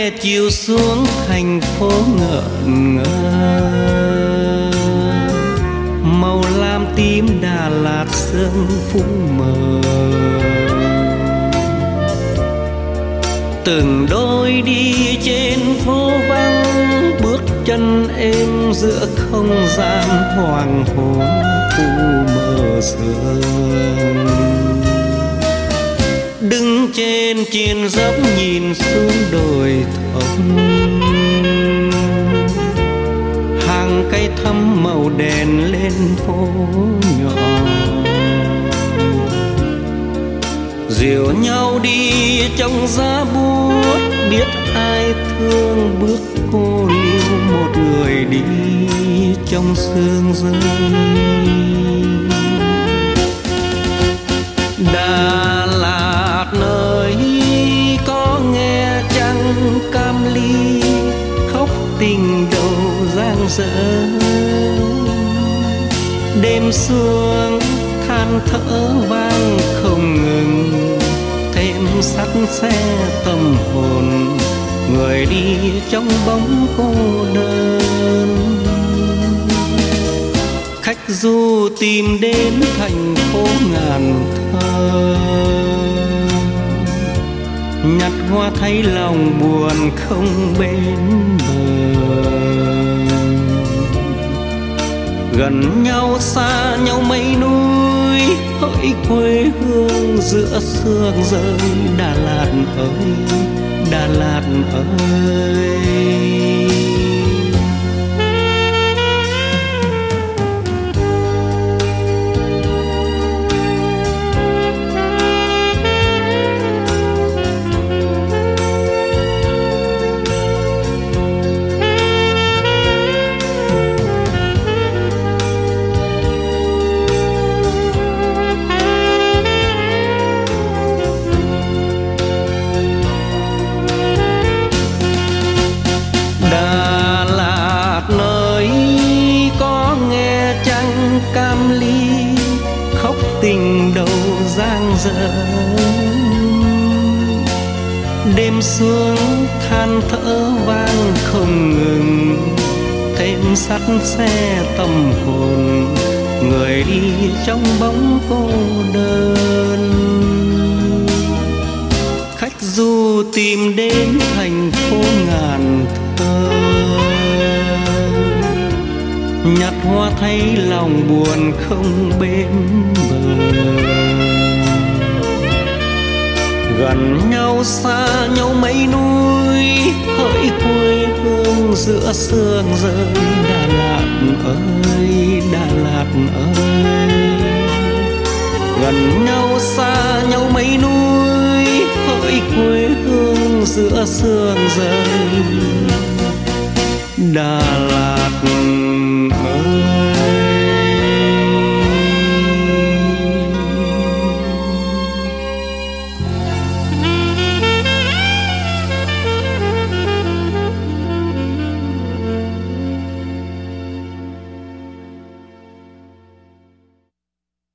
hè chiều xuống thành phố ngợn ngơ, màu lam tím Đà Lạt sương phủ mờ. Từng đôi đi trên phố vắng, bước chân êm giữa không gian hoàng hôn phủ mờ sương. Đứng trên chiền dốc nhìn xuống đồi thông, hàng cây thắm màu đèn lên phố nhỏ. Dìu nhau đi trong giá buốt, biết ai thương bước cô liêu một người đi trong sương rơi. Đà Lạt nơi có nghe chăng cam ly khóc tình đầu giang dở. Đêm xuống than thở vang không ngừng, thêm sắt xe tâm hồn người đi trong bóng cô đơn. Khách du tìm đến thành phố ngàn thơ, nhặt hoa thấy lòng buồn không bến bờ. Gần nhau xa nhau mấy núi, hỡi quê hương giữa sương rơi. Đà Lạt ơi, Đà Lạt ơi. Đà Lạt nơi có nghe chăng cam ly khóc tình đầu giang dở. Đêm xuống than thở vang không ngừng, thêm sắt xe tâm hồn người đi trong bóng cô đơn. Khách du tìm đến thành phố ngàn thơ, nhặt hoa thấy lòng buồn không bến bờ. Gần nhau xa nhau mấy núi, hỡi quê hương giữa sương rơi. Đà Lạt ơi, Đà Lạt ơi. Gần nhau xa nhau mấy núi, hỡi quê hương giữa sương rơi. Đà Lạt ơi.